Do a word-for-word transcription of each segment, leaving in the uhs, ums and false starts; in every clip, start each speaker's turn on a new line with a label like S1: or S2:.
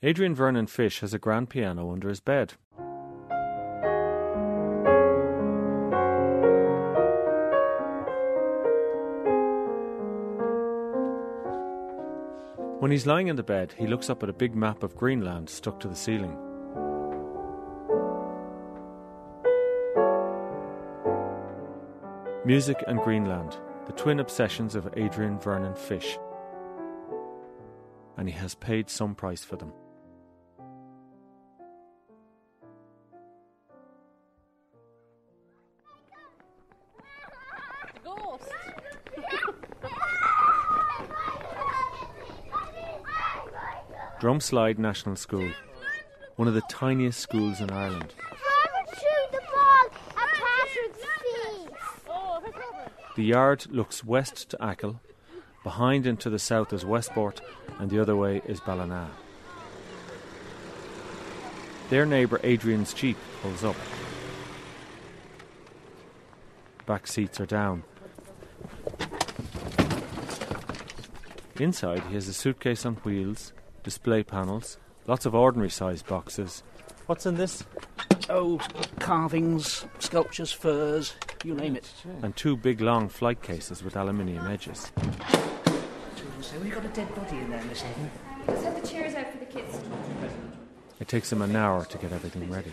S1: Adrian Vernon Fish has a grand piano under his bed. When he's lying in the bed, he looks up at a big map of Greenland stuck to the ceiling. Music and Greenland, the twin obsessions of Adrian Vernon Fish. And he has paid some price for them.
S2: Ghost.
S1: Drumslide National School, one of the tiniest schools in Ireland. The yard looks west to Achill, behind and to the south is Westport, and the other way is Ballina. Their neighbour Adrian's Jeep pulls up. Back seats are down. Inside he has a suitcase on wheels, display panels, lots of ordinary sized boxes. What's in this?
S3: Oh, carvings, sculptures, furs, you name it.
S1: And two big long flight cases with aluminium edges.
S3: So we've got a dead body in there, Miss Eden.
S2: Just have the chairs out for the kids.
S1: It takes him an hour to get everything ready.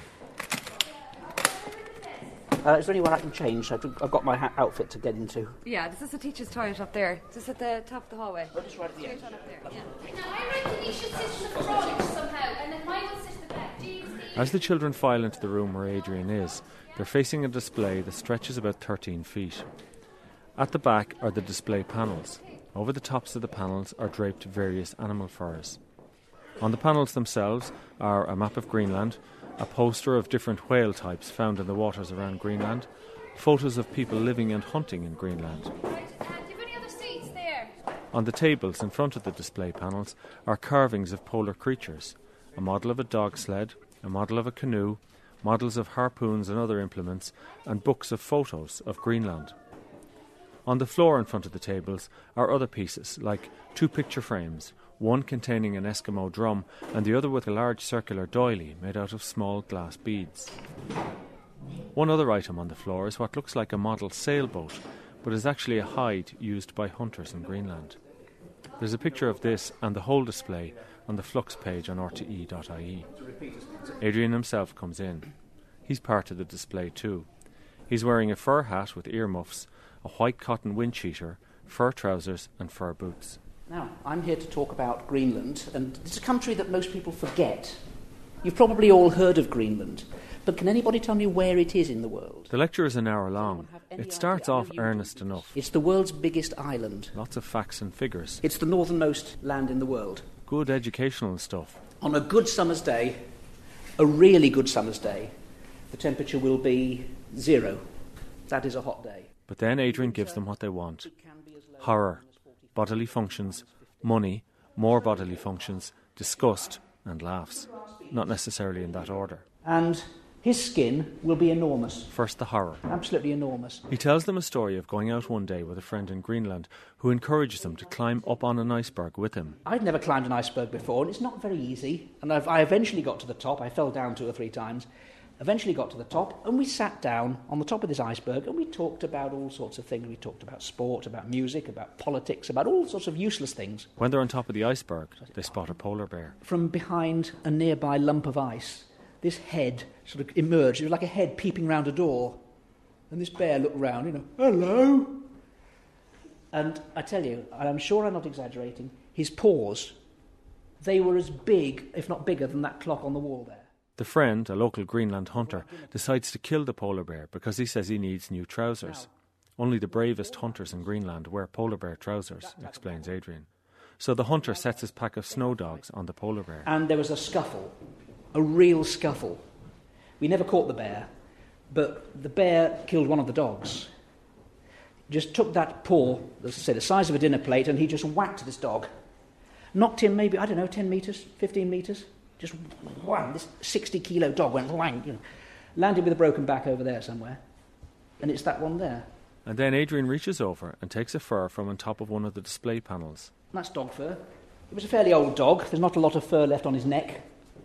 S3: Uh, is there anywhere I can change? I've, I've got my ha- outfit to get into.
S2: Yeah, this is the teacher's toilet up there. Just at the top of the hallway.
S3: Oh, just right at the
S2: Straight
S3: end.
S2: on up there, yeah.
S4: Now, I reckon you should sit in the front somehow, and then mine will sit at the back. Do you see?
S1: As the children file into the room where Adrian is, they're facing a display that stretches about thirteen feet. At the back are the display panels. Over the tops of the panels are draped various animal furs. On the panels themselves are a map of Greenland, a poster of different whale types found in the waters around Greenland, photos of people living and hunting in Greenland.
S4: Right, uh, do you have any other seats there?
S1: On the tables in front of the display panels are carvings of polar creatures, a model of a dog sled, a model of a canoe, models of harpoons and other implements, and books of photos of Greenland. On the floor in front of the tables are other pieces, like two picture frames, one containing an Eskimo drum and the other with a large circular doily made out of small glass beads. One other item on the floor is what looks like a model sailboat, but is actually a hide used by hunters in Greenland. There's a picture of this and the whole display on the Flux page on r t e dot i e. Adrian himself comes in. He's part of the display too. He's wearing a fur hat with earmuffs, a white cotton wind cheater, fur trousers and fur boots.
S3: Now, I'm here to talk about Greenland, and it's a country that most people forget. You've probably all heard of Greenland, but can anybody tell me where it is in the world?
S1: The lecture is an hour long. It starts off earnest enough.
S3: It's the world's biggest island.
S1: Lots of facts and figures.
S3: It's the northernmost land in the world.
S1: Good educational stuff.
S3: On a good summer's day, a really good summer's day, the temperature will be zero. That is a hot day.
S1: But then Adrian gives them what they want. Horror, bodily functions, money, more bodily functions, disgust and laughs. Not necessarily in that order.
S3: And his skin will be enormous.
S1: First the horror.
S3: Absolutely enormous.
S1: He tells them a story of going out one day with a friend in Greenland who encourages them to climb up on an iceberg with him.
S3: I'd never climbed an iceberg before, and it's not very easy. And I've, I eventually got to the top. I fell down two or three times. Eventually got to the top, and we sat down on the top of this iceberg, and we talked about all sorts of things. We talked about sport, about music, about politics, about all sorts of useless things.
S1: When they're on top of the iceberg, they spot a polar bear.
S3: From behind a nearby lump of ice, this head sort of emerged. It was like a head peeping round a door. And this bear looked round, you know, hello. And I tell you, and I'm sure I'm not exaggerating, his paws, they were as big, if not bigger, than that clock on the wall there.
S1: The friend, a local Greenland hunter, decides to kill the polar bear because he says he needs new trousers. Only the bravest hunters in Greenland wear polar bear trousers, explains Adrian. So the hunter sets his pack of snow dogs on the polar bear.
S3: And there was a scuffle, a real scuffle. We never caught the bear, but the bear killed one of the dogs. Just took that paw, as I say, the size of a dinner plate, and he just whacked this dog. Knocked him maybe, I don't know, ten metres, fifteen metres. Just wham, this sixty-kilo dog went whang, you know, landed with a broken back over there somewhere. And it's that one there.
S1: And then Adrian reaches over and takes a fur from on top of one of the display panels.
S3: That's dog fur. He was a fairly old dog. There's not a lot of fur left on his neck.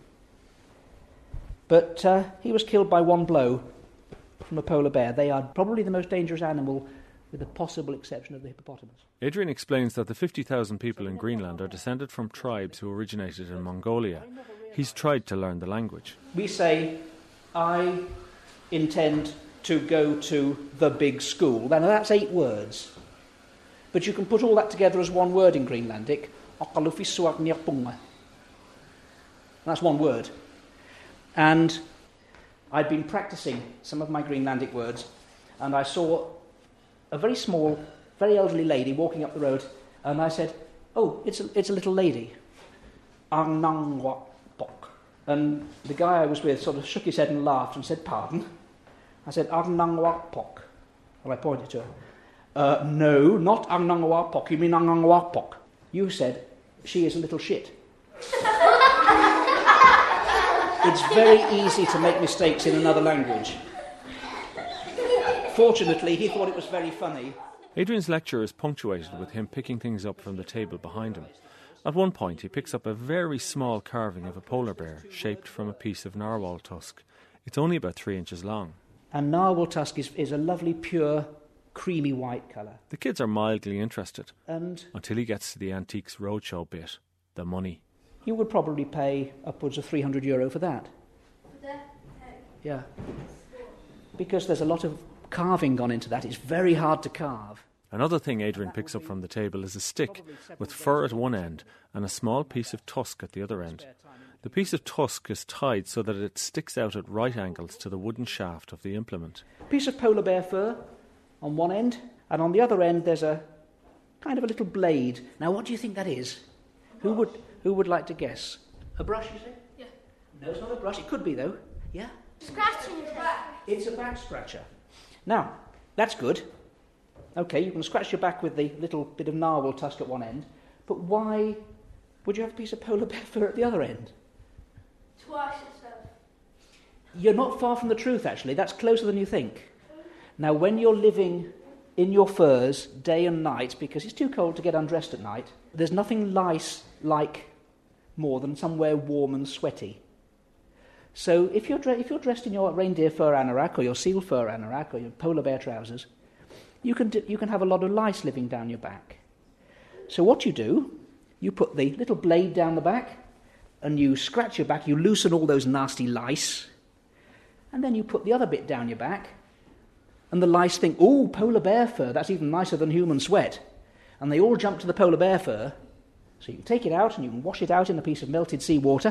S3: But uh, he was killed by one blow from a polar bear. They are probably the most dangerous animal, with the possible exception of the hippopotamus.
S1: Adrian explains that the fifty thousand people in Greenland are descended from tribes who originated in Mongolia. He's tried to learn the language.
S3: We say, I intend to go to the big school. Now that's eight words. But you can put all that together as one word in Greenlandic. That's one word. And I'd been practicing some of my Greenlandic words, and I saw a very small, very elderly lady walking up the road, and I said, oh, it's a, it's a little lady. And the guy I was with sort of shook his head and laughed and said, pardon? I said, Agnangwapok. And I pointed to her. Uh, no, not Agnangwapok. You mean Agnangwapok. You said, she is a little shit. It's very easy to make mistakes in another language. Fortunately, he thought it was very funny.
S1: Adrian's lecture is punctuated with him picking things up from the table behind him. At one point, he picks up a very small carving of a polar bear shaped from a piece of narwhal tusk. It's only about three inches long.
S3: And narwhal tusk is, is a lovely, pure, creamy white colour.
S1: The kids are mildly interested,
S3: and
S1: until he gets to the Antiques Roadshow bit, the money.
S3: You would probably pay upwards of three hundred euro for that. Yeah. Because there's a lot of carving gone into that. It's very hard to carve.
S1: Another thing Adrian picks up from the table is a stick with fur at one end and a small piece of tusk at the other end. The piece of tusk is tied so that it sticks out at right angles to the wooden shaft of the implement.
S3: A piece of polar bear fur on one end, and on the other end there's a kind of a little blade. Now, what do you think that is? Who would who would like to guess? A brush, you say?
S4: Yeah.
S3: No, it's not a brush. It could be, though. Yeah?
S4: Scratching your back.
S3: It's a back scratcher. Now, that's good. OK, you can scratch your back with the little bit of narwhal tusk at one end, but why would you have a piece of polar bear fur at the other end?
S4: To wash yourself.
S3: You're not far from the truth, actually. That's closer than you think. Now, when you're living in your furs day and night, because it's too cold to get undressed at night, there's nothing lice-like more than somewhere warm and sweaty. So if you're, dre- if you're dressed in your reindeer fur anorak, or your seal fur anorak, or your polar bear trousers, you can, d- you can have a lot of lice living down your back. So what you do, you put the little blade down the back, and you scratch your back, you loosen all those nasty lice, and then you put the other bit down your back, and the lice think, oh, polar bear fur, that's even nicer than human sweat. And they all jump to the polar bear fur. So you can take it out and you can wash it out in a piece of melted seawater,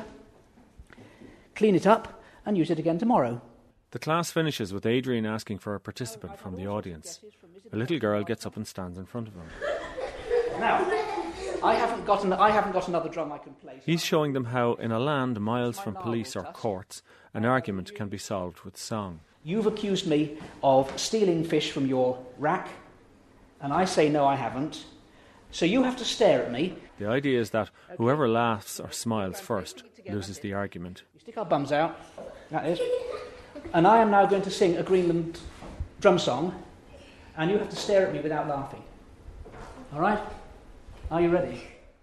S3: clean it up, and use it again tomorrow.
S1: The class finishes with Adrian asking for a participant from the audience. A little girl gets up and stands in front of him.
S3: Now, I haven't got, an, I haven't got another drum I can play. So
S1: He's showing them how, in a land miles from police or courts, an argument can be solved with song.
S3: You've accused me of stealing fish from your rack, and I say no, I haven't. So you have to stare at me.
S1: The idea is that whoever laughs or smiles first loses the argument.
S3: We stick our bums out, that is. And I am now going to sing a Greenland drum song, and you have to stare at me without laughing. All right? Are you ready?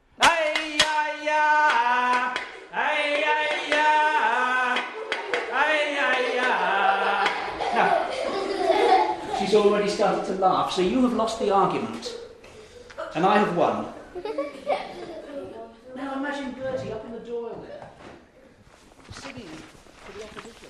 S3: Now, she's already started to laugh, so you have lost the argument, and I have won. Now imagine Bertie up in the doyle there, singing to the opposition.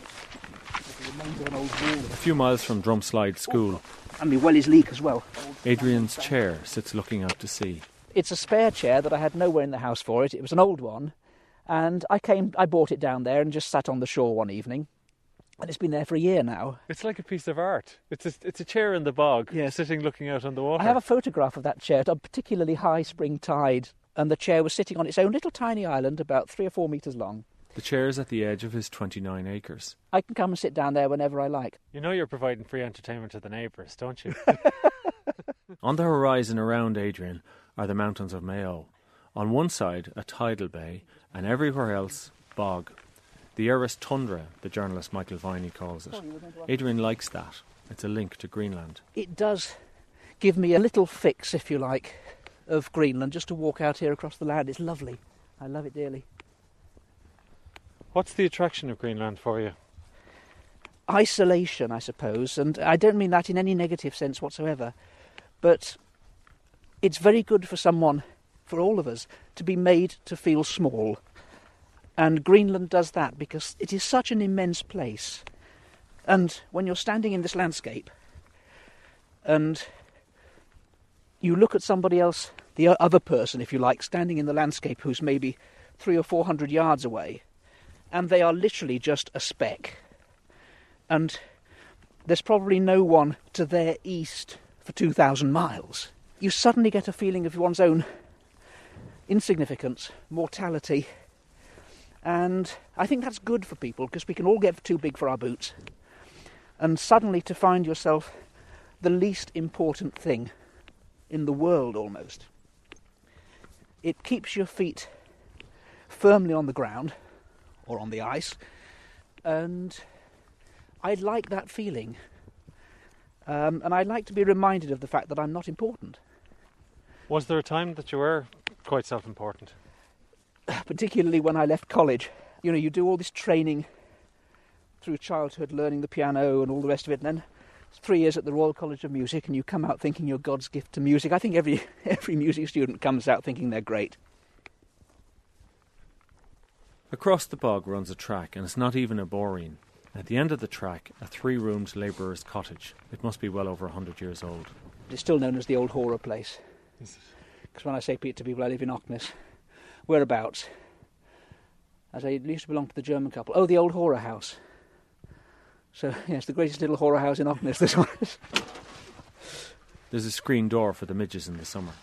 S1: A few miles from Drumslide School,
S3: And my wellies leak as well.
S1: Adrian's chair sits looking out to sea.
S3: It's a spare chair that I had nowhere in the house for it. It was an old one, and I came, I bought it down there and just sat on the shore one evening, and it's been there for a year now.
S1: It's like a piece of art. It's a, it's a chair in the bog,
S3: Yes.
S1: sitting looking out on the water.
S3: I have a photograph of that chair at a particularly high spring tide, and the chair was sitting on its own little tiny island about three or four metres long.
S1: The chair is at the edge of his twenty-nine acres.
S3: I can come and sit down there whenever I like.
S1: You know you're providing free entertainment to the neighbours, don't you? On the horizon around Adrian are the mountains of Mayo. On one side, a tidal bay, and everywhere else, bog. The Eris Tundra, the journalist Michael Viney calls it. Adrian likes that. It's a link to Greenland.
S3: It does give me a little fix, if you like, of Greenland just to walk out here across the land. It's lovely. I love it dearly.
S1: What's the attraction of Greenland for you?
S3: Isolation, I suppose, and I don't mean that in any negative sense whatsoever, but it's very good for someone, for all of us, to be made to feel small. And Greenland does that because it is such an immense place. And when you're standing in this landscape and you look at somebody else, the other person, if you like, standing in the landscape who's maybe three or four hundred yards away, and they are literally just a speck. And there's probably no one to their east for two thousand miles. You suddenly get a feeling of one's own insignificance, mortality, and I think that's good for people because we can all get too big for our boots. And suddenly to find yourself the least important thing in the world almost. It keeps your feet firmly on the ground or on the ice, and I like that feeling. Um, and I like to be reminded of the fact that I'm not important.
S1: Was there a time that you were quite self-important?
S3: Particularly when I left college. You know, you do all this training through childhood, learning the piano and all the rest of it, and then three years at the Royal College of Music, and you come out thinking you're God's gift to music. I think every every music student comes out thinking they're great.
S1: Across the bog runs a track, and it's not even a boreen. At the end of the track, a three-roomed labourer's cottage. It must be well over a hundred years old.
S3: It's still known as the Old Hora place. Because when I say to people I live in Ockness, whereabouts? I say it used to belong to the German couple. Oh, the Old Hora house. So, yes, the greatest little Hora house in Ockness, this one is.
S1: There's a screen door for the midges in the summer.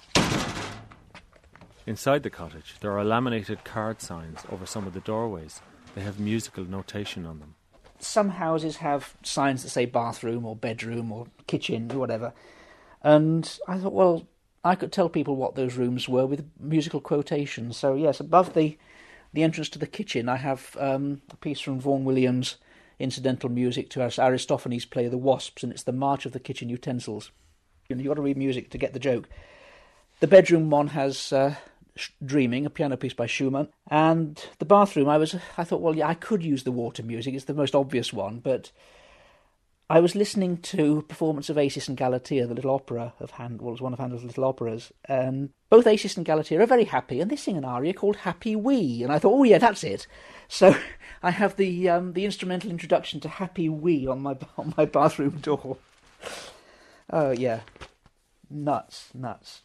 S1: Inside the cottage, there are laminated card signs over some of the doorways. They have musical notation on them.
S3: Some houses have signs that say bathroom or bedroom or kitchen or whatever. And I thought, well, I could tell people what those rooms were with musical quotations. So, yes, above the, the entrance to the kitchen, I have um, a piece from Vaughan Williams' incidental music to Aristophanes' play The Wasps, and it's the March of the Kitchen Utensils. You've got to read music to get the joke. The bedroom one has uh, Dreaming, a piano piece by Schumann, and the bathroom, I was, I thought, well, yeah, I could use the water music, it's the most obvious one, but I was listening to a performance of Acis and Galatea, the little opera of Handel, was one of Handel's little operas, and both Acis and Galatea are very happy, and they sing an aria called Happy Wee, and I thought, oh yeah, that's it. So I have the um, the instrumental introduction to Happy Wee on my on my bathroom door. Oh yeah, nuts, nuts.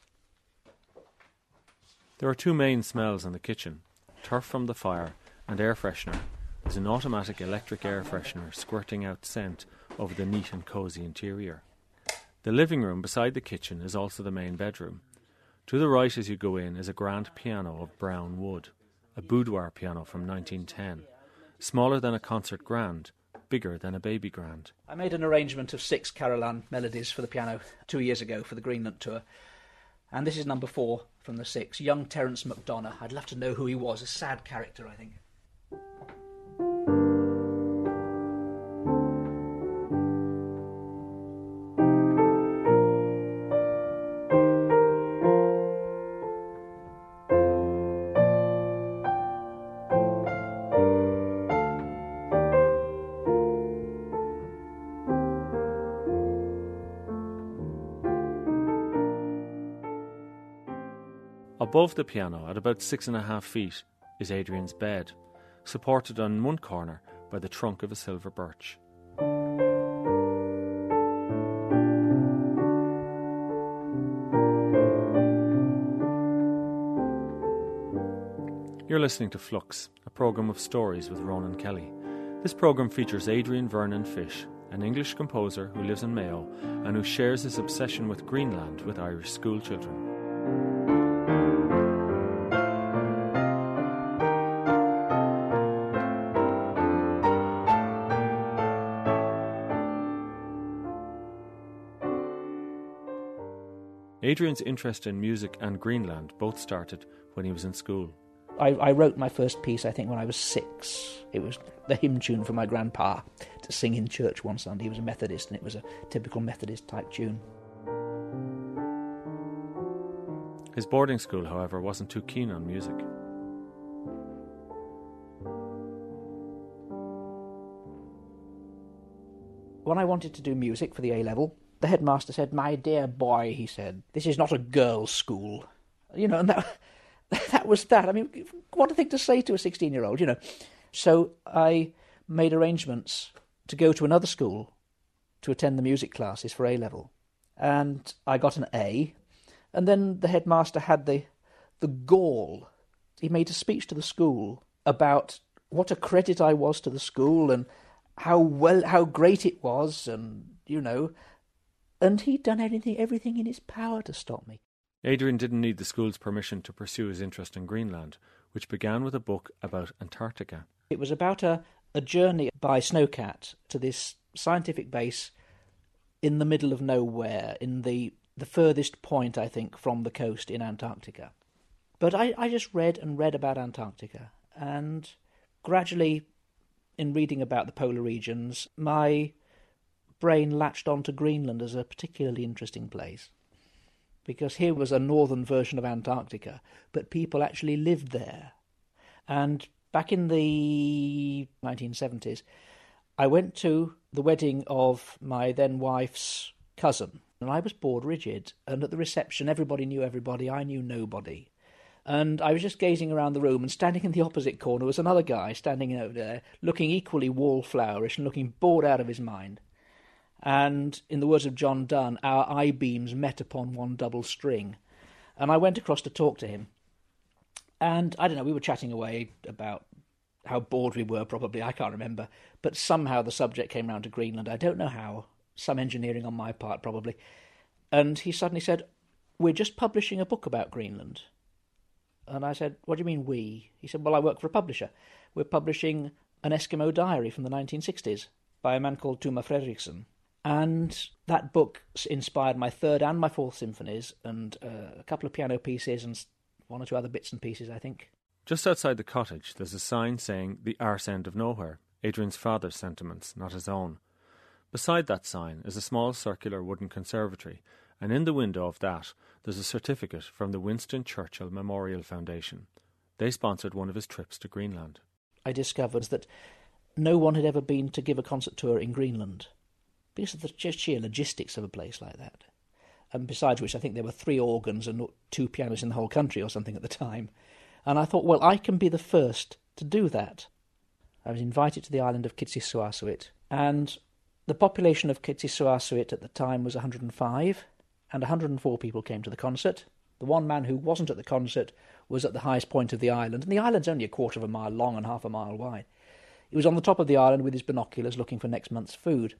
S1: There are two main smells in the kitchen, turf from the fire and air freshener. There's an automatic electric air freshener squirting out scent over the neat and cosy interior. The living room beside the kitchen is also the main bedroom. To the right as you go in is a grand piano of brown wood, a boudoir piano from nineteen ten, smaller than a concert grand, bigger than a baby grand.
S3: I made an arrangement of six Carolan melodies for the piano two years ago for the Greenland tour, and this is number four from the six, young Terence McDonough. I'd love to know who he was, a sad character, I think.
S1: Above the piano, at about six and a half feet, is Adrian's bed, supported on one corner by the trunk of a silver birch. You're listening to Flux, a programme of stories with Ronan Kelly. This programme features Adrian Vernon Fish, an English composer who lives in Mayo and who shares his obsession with Greenland with Irish schoolchildren. Adrian's interest in music and Greenland both started when he was in school.
S3: I, I wrote my first piece, I think, when I was six. It was the hymn tune for my grandpa to sing in church one Sunday. He was a Methodist, and it was a typical Methodist-type tune.
S1: His boarding school, however, wasn't too keen on music.
S3: When I wanted to do music for the A-level, the headmaster said, "My dear boy," he said, "this is not a girls' school." You know, and that, that was that. I mean, what a thing to say to a sixteen-year-old, you know. So I made arrangements to go to another school to attend the music classes for A-level. And I got an A. And then the headmaster had the the gall. He made a speech to the school about what a credit I was to the school and how well, how great it was, and, you know, and he'd done anything, everything in his power to stop me.
S1: Adrian didn't need the school's permission to pursue his interest in Greenland, which began with a book about Antarctica.
S3: It was about a, a journey by Snowcat to this scientific base in the middle of nowhere, in the, the furthest point, I think, from the coast in Antarctica. But I, I just read and read about Antarctica, and gradually, in reading about the polar regions, my brain latched onto Greenland as a particularly interesting place. Because here was a northern version of Antarctica, but people actually lived there. And back in the nineteen seventies, I went to the wedding of my then wife's cousin, and I was bored rigid, and at the reception everybody knew everybody, I knew nobody. And I was just gazing around the room, and standing in the opposite corner was another guy standing over there, looking equally wallflowerish and looking bored out of his mind. And in the words of John Donne, our eye-beams met upon one double string. And I went across to talk to him. And, I don't know, we were chatting away about how bored we were, probably, I can't remember. But somehow the subject came round to Greenland. I don't know how. Some engineering on my part, probably. And he suddenly said, "We're just publishing a book about Greenland." And I said, "What do you mean, we?" He said, "Well, I work for a publisher. We're publishing an Eskimo diary from the nineteen sixties by a man called Tuma Fredriksson." And that book inspired my third and my fourth symphonies, and uh, a couple of piano pieces and one or two other bits and pieces, I think.
S1: Just outside the cottage, there's a sign saying "The Arse End of Nowhere," Adrian's father's sentiments, not his own. Beside that sign is a small circular wooden conservatory, and in the window of that there's a certificate from the Winston Churchill Memorial Foundation. They sponsored one of his trips to Greenland.
S3: I discovered that no one had ever been to give a concert tour in Greenland, because of the just sheer logistics of a place like that. And besides which, I think there were three organs and two pianos in the whole country or something at the time. And I thought, well, I can be the first to do that. I was invited to the island of Kitsissuassuit, and the population of Kitsissuassuit at the time was one hundred and five, and one hundred and four people came to the concert. The one man who wasn't at the concert was at the highest point of the island, and the island's only a quarter of a mile long and half a mile wide. He was on the top of the island with his binoculars looking for next month's food.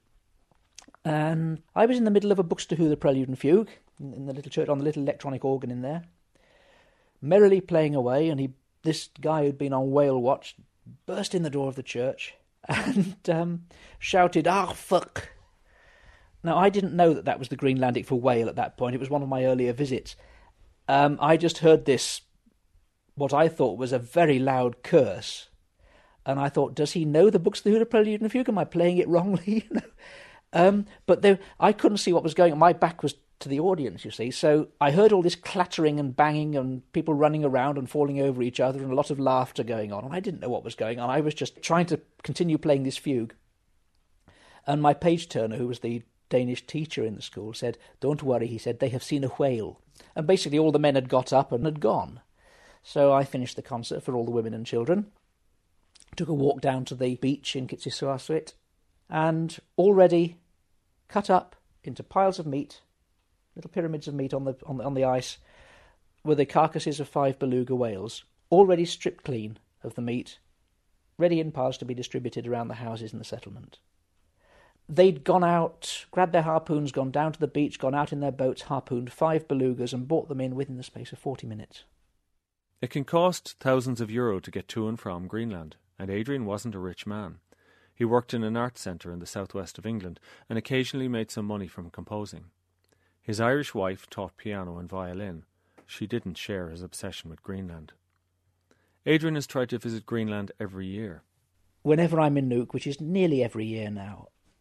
S3: And I was in the middle of a Buxtehude Prelude and Fugue, in the little church, on the little electronic organ in there, merrily playing away, and he, this guy who'd been on whale watch burst in the door of the church and um, shouted, "Ah, fuck!" Now, I didn't know that that was the Greenlandic for whale at that point. It was one of my earlier visits. Um, I just heard this, what I thought was a very loud curse, and I thought, does he know the Buxtehude Prelude and Fugue? Am I playing it wrongly? You know? Um, but they, I couldn't see what was going on. My back was to the audience, you see. So I heard all this clattering and banging and people running around and falling over each other and a lot of laughter going on. And I didn't know what was going on. I was just trying to continue playing this fugue. And my page turner, who was the Danish teacher in the school, said, "Don't worry," he said, "they have seen a whale." And basically all the men had got up and had gone. So I finished the concert for all the women and children, took a walk down to the beach in Kitsissuassuit, and already cut up into piles of meat, little pyramids of meat on the on the, on the ice, were the carcasses of five beluga whales, already stripped clean of the meat, ready in piles to be distributed around the houses in the settlement. They'd gone out, grabbed their harpoons, gone down to the beach, gone out in their boats, harpooned five belugas and brought them in within the space of forty minutes.
S1: It can cost thousands of euro to get to and from Greenland, and Adrian wasn't a rich man. He worked in an arts centre in the southwest of England and occasionally made some money from composing. His Irish wife taught piano and violin. She didn't share his obsession with Greenland. Adrian has tried to visit Greenland every year.
S3: Whenever I'm in Nuuk, which is nearly every year now,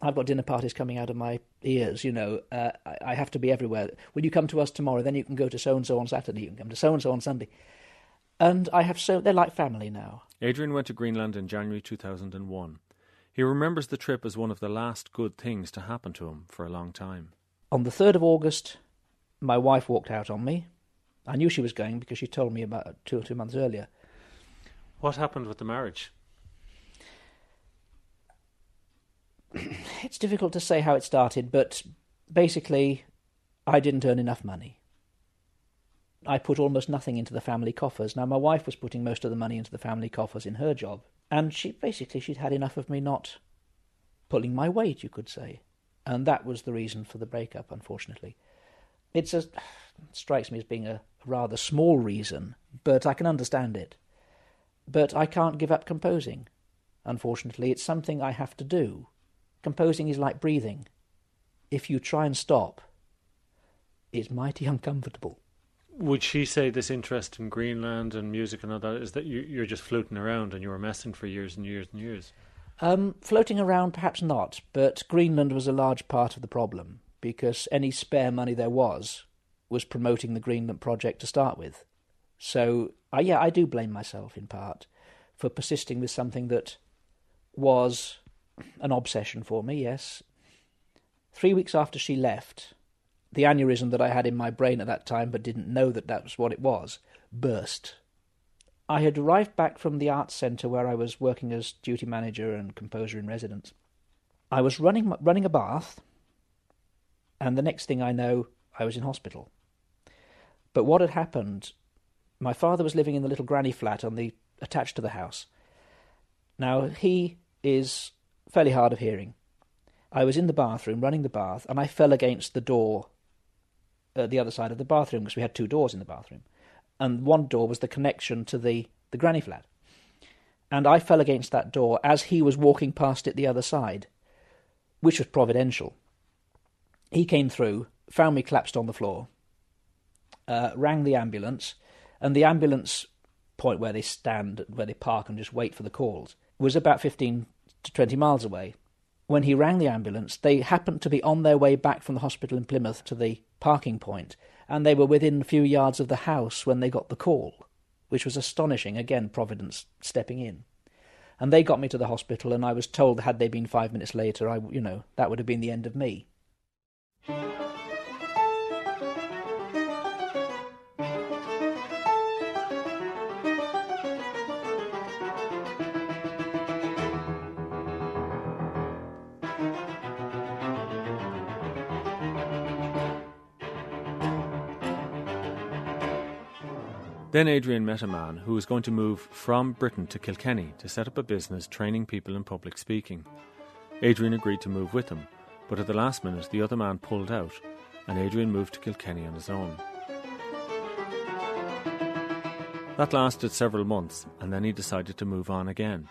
S3: I've got dinner parties coming out of my ears, you know. Uh, I, I have to be everywhere. Will you come to us tomorrow? Then you can go to so-and-so on Saturday. You can come to so-and-so on Sunday. And I have so... They're like family now.
S1: Adrian went to Greenland in January two thousand one. He remembers the trip as one of the last good things to happen to him for a long time.
S3: On the third of August, my wife walked out on me. I knew she was going because she told me about two or two months earlier.
S1: What happened with the marriage?
S3: It's difficult to say how it started, but basically I didn't earn enough money. I put almost nothing into the family coffers. Now, my wife was putting most of the money into the family coffers in her job, and she basically she'd had enough of me not pulling my weight, you could say. And that was the reason for the breakup, unfortunately. It's a, it strikes me as being a rather small reason, but I can understand it. But I can't give up composing. Unfortunately, it's something I have to do. Composing is like breathing. If you try and stop, it's mighty uncomfortable.
S1: Would she say this interest in Greenland and music and all that is that you, you're just floating around and you were messing for years and years and years?
S3: Um, floating around, perhaps not, but Greenland was a large part of the problem, because any spare money there was was promoting the Greenland project to start with. So, uh, yeah, I do blame myself, in part, for persisting with something that was an obsession for me, yes. Three weeks after she left, the aneurysm that I had in my brain at that time, but didn't know that that was what it was, burst. I had arrived back from the arts centre where I was working as duty manager and composer in residence. I was running running a bath, and the next thing I know, I was in hospital. But what had happened, my father was living in the little granny flat on the attached to the house. Now, he is fairly hard of hearing. I was in the bathroom, running the bath, and I fell against the door at the other side of the bathroom, because we had two doors in the bathroom. And one door was the connection to the, the granny flat. And I fell against that door as he was walking past it the other side, which was providential. He came through, found me collapsed on the floor, uh, rang the ambulance, and the ambulance point where they stand, where they park and just wait for the calls, was about fifteen to twenty miles away. When he rang the ambulance, they happened to be on their way back from the hospital in Plymouth to the parking point, and they were within a few yards of the house when they got the call, which was astonishing. Again, Providence stepping in. And they got me to the hospital, and I was told had they been five minutes later, I, you know, that would have been the end of me.
S1: Then Adrian met a man who was going to move from Britain to Kilkenny to set up a business training people in public speaking. Adrian agreed to move with him, but at the last minute the other man pulled out, and Adrian moved to Kilkenny on his own. That lasted several months, and then he decided to move on again.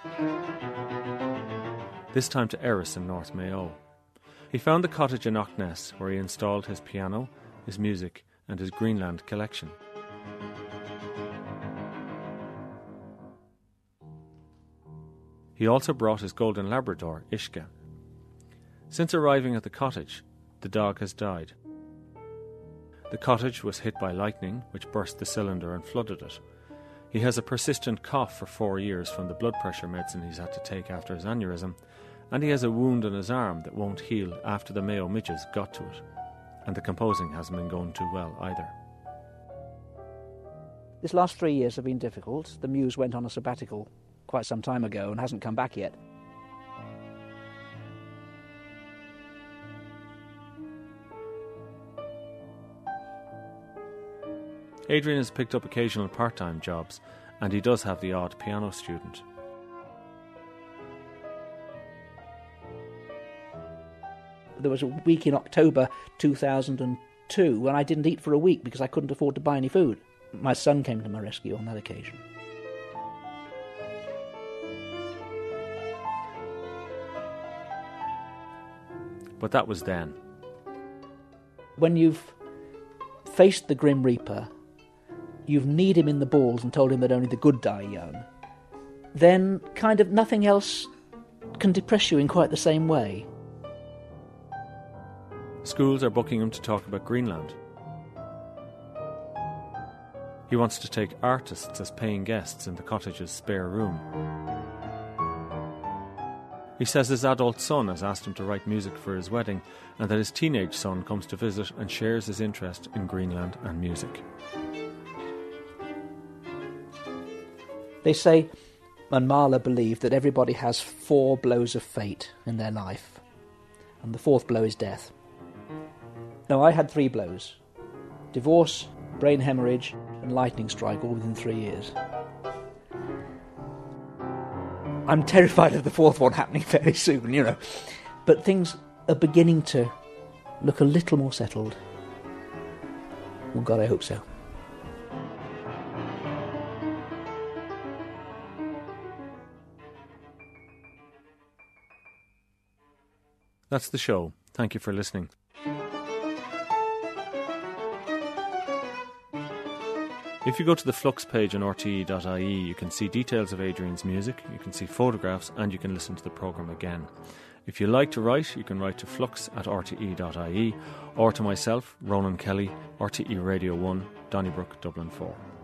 S1: This time to Erris in North Mayo. He found the cottage in Knockness, where he installed his piano, his music, and his Greenland collection. He also brought his golden Labrador, Ishka. Since arriving at the cottage, the dog has died. The cottage was hit by lightning, which burst the cylinder and flooded it. He has a persistent cough for four years from the blood pressure medicine he's had to take after his aneurysm, and he has a wound on his arm that won't heal after the Mayo midges got to it. And the composing hasn't been going too well either.
S3: This last three years have been difficult. The Muse went on a sabbatical quite some time ago and hasn't come back yet.
S1: Adrian has picked up occasional part-time jobs, and he does have the odd piano student.
S3: There was a week in October two thousand two when I didn't eat for a week because I couldn't afford to buy any food. My son came to my rescue on that occasion.
S1: But that was then.
S3: When you've faced the Grim Reaper, you've kneed him in the balls and told him that only the good die young, then kind of nothing else can depress you in quite the same way.
S1: Schools are booking him to talk about Greenland. He wants to take artists as paying guests in the cottage's spare room. He says his adult son has asked him to write music for his wedding, and that his teenage son comes to visit and shares his interest in Greenland and music.
S3: They say, and Marla believed, that everybody has four blows of fate in their life, and the fourth blow is death. Now, I had three blows: divorce, brain hemorrhage, and lightning strike, all within three years. I'm terrified of the fourth one happening very soon, you know. But things are beginning to look a little more settled. Well, God, I hope so.
S1: That's the show. Thank you for listening. If you go to the Flux page on R T E dot I E, you can see details of Adrian's music, you can see photographs, and you can listen to the programme again. If you like to write, you can write to flux at R T E dot I E, or to myself, Ronan Kelly, R T E Radio one, Donnybrook, Dublin four.